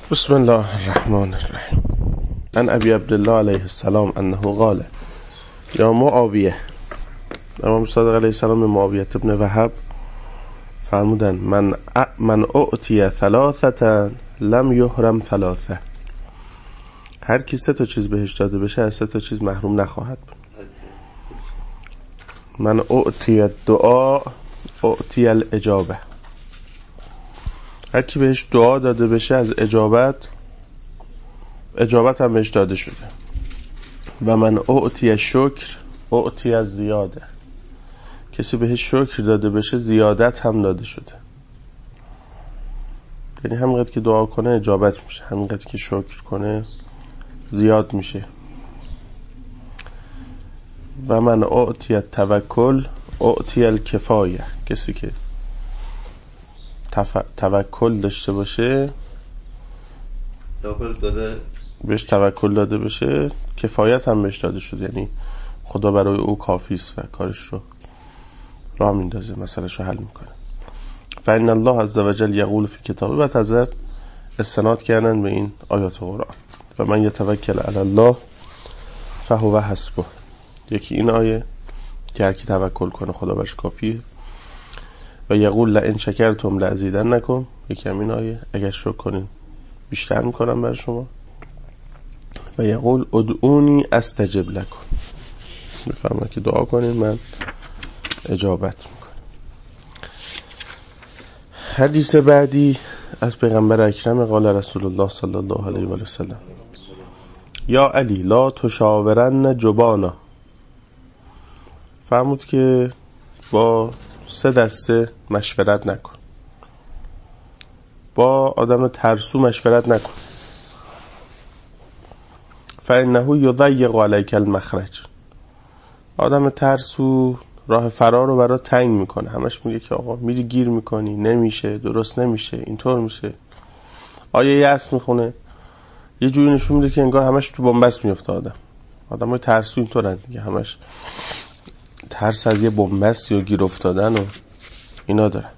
بسم الله الرحمن الرحیم. عن ابی عبدالله علیه السلام انه قال یا معاویه. امام صادق علیه السلام معاویه ابن وهب فرمودن من اعطی ثلاثه لم یحرم ثلاثه. هر کی 3 چیز بهش داده بشه از 3 چیز محروم نخواهد بود. من اعطی الدعاء اعطی الاجابه. هر کی بهش دعا داده بشه از اجابت هم بهش داده شده. و من اعطی شکر اعطی از زیاده. کسی بهش شکر داده بشه زیادت هم داده شده. یعنی همینقدر که دعا کنه اجابت میشه، همینقدر که شکر کنه زیاد میشه. و من اعطی التوکل اعطی الکفایه. کسی که توکل داشته باشه بهش توکل داده بشه کفایت هم بهش داده شده. یعنی خدا برای او کافی است و کارش رو راه میندازه، مسئله‌شو حل میکنه. فإن الله عز وجل یقول فی کتابه. و تزد استناد کردن به این آیات قرآن. و من یتوکل علی الله فهو حسبه. یکی این آیه که هر کی توکل کنه خدا برش کافیه. و یقول لئن شکرتم لازیدنکم. یکی همین آیه اگر شکر کنین بیشتر میکنم برای شما. و یقول ادعونی استجب لکم. میفهمه که دعا کنین من اجابت میکنم. حدیث بعدی از پیغمبر اکرم قال رسول الله صلی الله علیه و سلم یا علی لا تشاورن جبانا. فرمود که با 3 دسته مشورت نکن. با آدم ترسو مشورت نکن. فإنه یضیق علیک المخرج. آدم ترسو راه فرار رو برات تنگ میکنه. همش میگه که آقا میری گیر میکنی، نمیشه، درست نمیشه، اینطور میشه. آیه یأس میخونه، یه جوری نشون میده که انگار همش تو بنبست میفته. آدمای ترسو اینطورن دیگه، همش ترس از یه بنبست یا گیر افتادن و اینا دارن.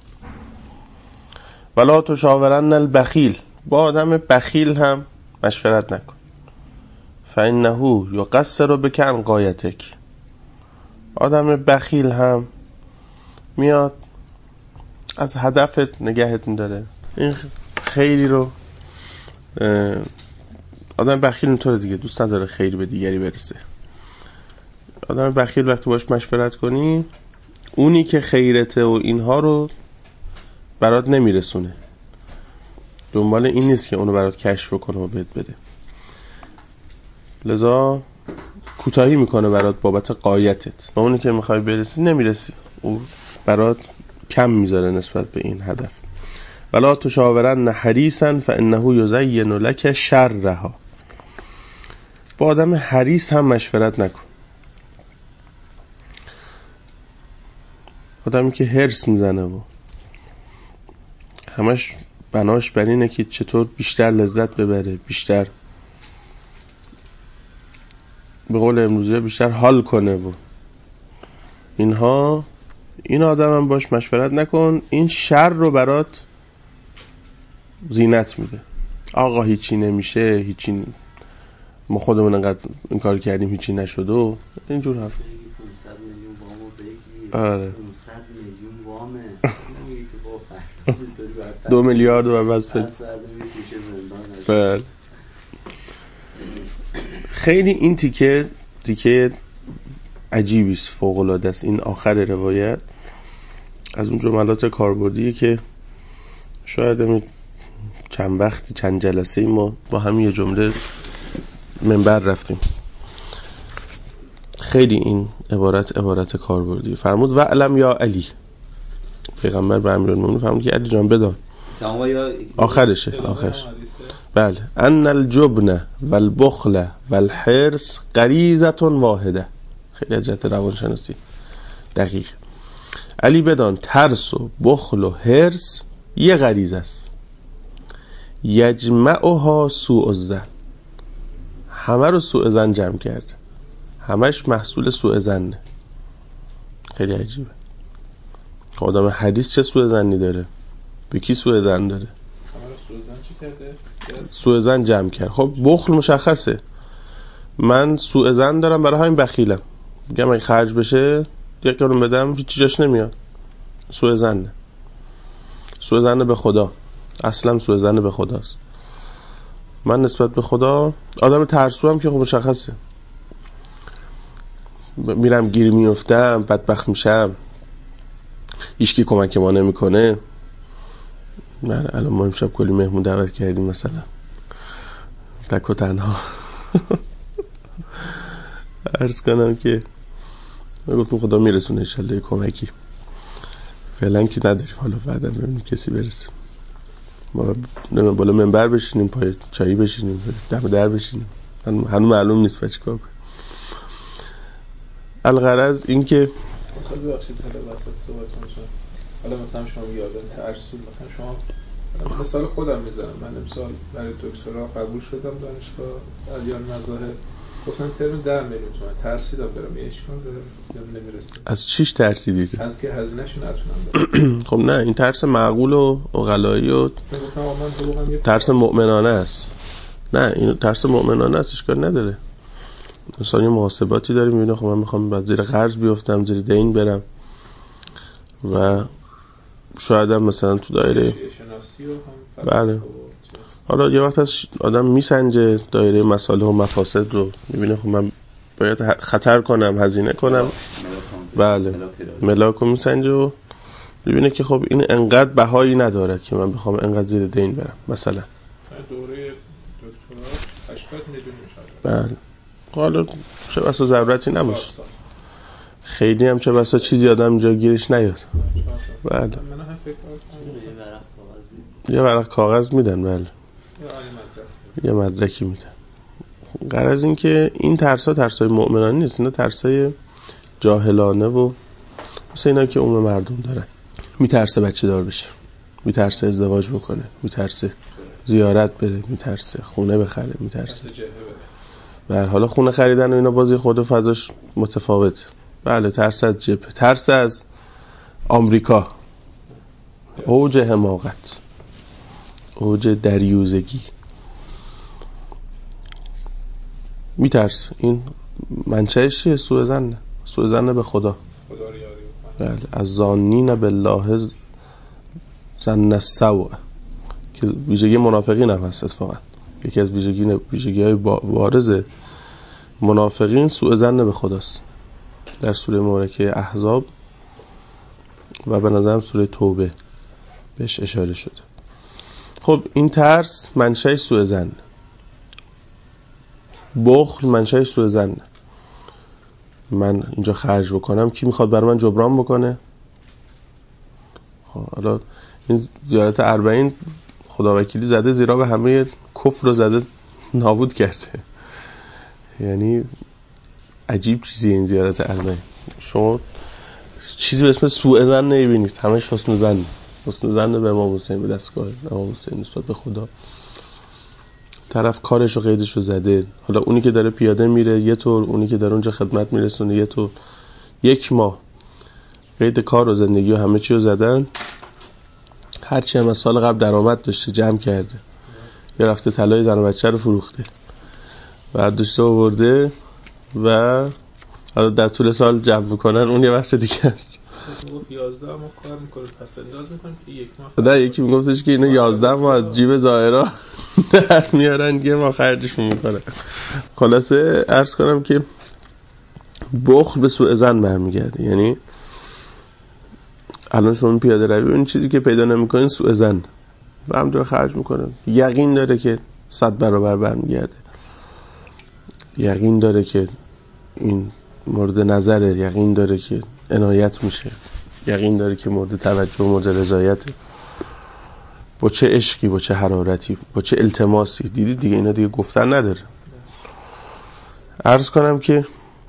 ولا تشاورن البخیل. با آدم بخیل هم مشورت نکن. فإنه یقصر بک عن غایتک. آدم بخیل هم میاد از هدفت نگهت می‌داره. این خیری رو آدم بخیل اینطوره دیگه، دوست نداره خیر به دیگری برسه. آدم بخیل وقتی باش مشورت کنی اونی که خیرته و اینها رو برات نمیرسونه. دنبال این نیست که اونو برات کشف کنه و بهت بده. لذا کوتاهی میکنه برات بابت غایتت. و اونی که میخوای برسی نمیرسی، اون برات کم میذاره نسبت به این هدف. ولا تشاورن حریصا فانه یزین لک شرها. با آدم حریص هم مشورت نکن. آدمی که هرس میزنه و همش بناش بر اینه که چطور بیشتر لذت ببره، بیشتر به قول امروزی بیشتر حال کنه و اینها، این آدم هم باش مشورت نکن. این شر رو برات زینت میده. آقا هیچی نمیشه، هیچی، ما خودمون انقدر این کار کردیم هیچی نشد و اینجور حرف. 500 میلیون وامو بگیر. آره 500 میلیون وامه. نمیگه که با فرض اینطوری باید 2 میلیارد رو بس بده. بله. خیلی این تیکه عجیبی است، فوق العاده است. این آخر روایت از اون جملات کاربردیه که شاید چند جلسه ما با هم یه جمله منبر رفتیم. خیلی این عبارت کاربردی. فرمود و علم یا علی. پیغمبر به امیرالمومنین فرمود که علی جان بدان. آخرش. بله. ان الجبن والبخل والحرص غریزه واحده. خیلی از جهت روانشناسی دقیق. علی بدان ترس و بخل و حرص یه غریزه است. یجمعها سوء الظن. همه رو سوء ظن جمع کرد. همش محصول سوء ظنه. خیلی عجیبه. آدم حدیث چه سوء ظنی داره؟ به کی سوء ظن داره؟ همه رو سوء ظن چی کرده؟ سوء ظن جمع کرد. خب بخل مشخصه، من سوء ظن دارم برای همین بخیلم، میگم اگه خرج بشه یک قرون بدم هیچ جاش نمیاد. سوء ظن به خدا، اصلا سوء ظن به خداست. من نسبت به خدا آدم ترسو هم که خب مشخصه، میرم گیر میافتم، بدبخت میشم، هیچکی کمک ما نمیکنه. نه الان ما امشب کلی مهمون دعوت کردیم مثلا تک و تنها عرض کنم که گفتم خدا میرسونه انشالله کمکی، فعلا که نداریم، حالا بعدا ببینیم کسی برسه، ما بالا منبر بشینیم، پای چایی بشینیم، دم در بشینیم، هنوز معلوم نیست چه کار کنیم. الغرض این که مثلا ببخشید حالا وسط صحبتتون شد، حالا مثلا شما یادم ترسول، مثلا شما مثال خودم میزنم، من امسال برای دکترا قبول شدم دانشگاه ادیان مذاهب، گفتم ترم 10 میلیون تومان، ترسیدم برم یه اشکال داره یا نمیرسه. از چیش ترسیدید؟ از که هزینه‌شو نتونم بدم. خب نه، این ترس معقول و عقلایی و ترس مؤمنانه است. نه این ترس مؤمنانه است، اشکال نداره. مثلا یه محاسباتی داریم میبینه خب من میخوام بعد زیر قرض بیفتم، زیر دین برم و شاید هم مثلا تو دایره بله، حالا یه وقت از آدم میسنجه دایره مصالح و مفاسد رو، میبینه خب من باید خطر کنم، هزینه کنم، بله ملاک رو میسنجه و میبینه که خب این انقدر بهایی ندارد که من بخوام انقدر زیر دین برم. مثلا دوره دکترا 80 میلیون میشه، بله حالا چه بسا ضرورتی نباشه، خیلی هم چه بسا چیزی آدم جا گیرش نیاد. بله من هم فکر کنم یه ورق کاغذ میدن، بله یه مدرکی میدن. غرض این که این ترسای مؤمنانه نیست، نه ترسای جاهلانه و مثل اینا که عموم مردم دارن. میترسه بچه دار بشه، میترسه ازدواج بکنه، میترسه زیارت بره، میترسه خونه بخره، میترسه بله. حالا خونه خریدن و اینا بازی خود فضاش متفاوته. بله ترس از جبهه، ترس از آمریکا، اوج حماقت، اوج دریوزگی، میترس. این منشأش چیه؟ سوء ظن به خدا. بله از ظانین بالله ظن السوء که ویژگی منافقین هم هست. اتفاقا یکی از ویژگی‌های بارز منافقین سوء ظن به خداست. در سوره مبارکه احزاب و به نظرم سوره توبه بهش اشاره شده. خب این ترس منشأ سوء ظن، بخل منشأ سوء ظن. من اینجا خرج بکنم کی میخواد برای من جبران بکنه؟ خب حالا این زیارت 40 خداوکیلی زده زیرا به همه کفر رو زده نابود کرده. یعنی عجیب چیزی این زیارت 40. شما چیزی به اسم سوء ظن نمیبینید، همش حسن ظن به امام حسین، به دستگاه امام حسین نسبت به خدا. طرف کارش و قیدش رو زده، حالا اونی که داره پیاده میره یه طور، اونی که داره اونجا خدمت میرسونه یه طور. 1 ماه قید کار و زندگی و همه چی رو زدن، هرچی هم از سال قبل درآمد داشته جمع کرده، یا رفته طلای زن و بچه رو فروخته بعد داشته آورده و حالا در طول سال جمع میکنن، اون یه بحث دیگه است. 11 ماه کار میکنه پس انداز میکنه که 1 ماه. نه یکی میگفتش که اینو 11 ماه از جیب ظاهرا در میارن، 1 ماه خرجشون میکنه. خلاصه عرض کنم که بخل به سوء ظن برمیگرده. یعنی الان شما پیاده روی اون چیزی که پیدا نمیکنین سوء ظن و هم داره خرج میکنه، یقین داره که 100 برابر برمیگرده، یقین داره که این مورد نظره، یقین داره که عنایت میشه، یقین داره که مورد توجه و مورد رضایته. با چه عشقی، با چه حرارتی، با چه التماسی. دیدید دیگه اینا دیگه گفتن نداره. عرض کنم که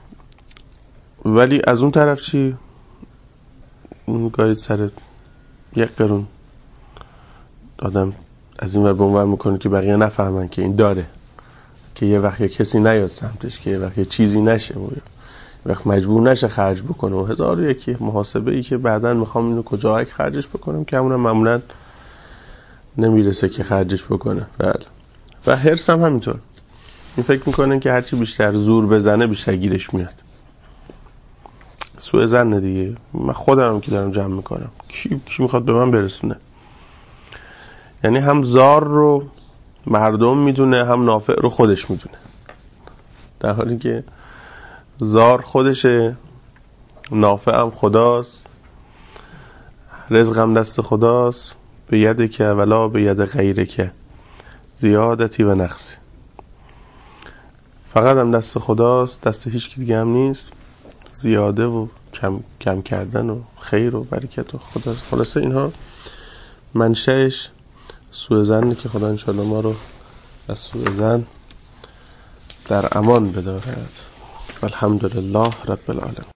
ولی از اون طرف چی؟ اون گاهی سر 1 قرون آدم از این ور به اون ور میکنه که بقیه نفهمن که این داره، که یه وقت کسی نیاد سمتش، که یه وقت چیزی نشه و یه وقت مجبور نشه خرج بکنه و 1001 محاسبه ای که بعداً میخوام اینو کجا خرجش بکنم، که همونم معمولاً نمیرسه که خرجش بکنه. بله. و حرص هم همینطور. این فکر میکنه که هرچی بیشتر زور بزنه بیشتر گیرش میاد. سوء ظن دیگه. من خودم هم که دارم جمع میکنم، کی میخواد به من برسونه؟ یعنی هم زار رو مردم میدونه، هم نافع رو خودش میدونه، در حالی که زار خودشه، نافع هم خداست، رزق هم دست خداست. به ید که ولا به ید غیره که زیادتی و نقصی. فقط هم دست خداست، دست هیچ کی دیگه هم نیست. زیاده و کم کردن و خیر و برکت و خداست. خلاصه اینها منشأش سوء ظنه که خدا انشاءالله ما رو از سوء ظن در امان بدارد. الحمدلله رب العالمین.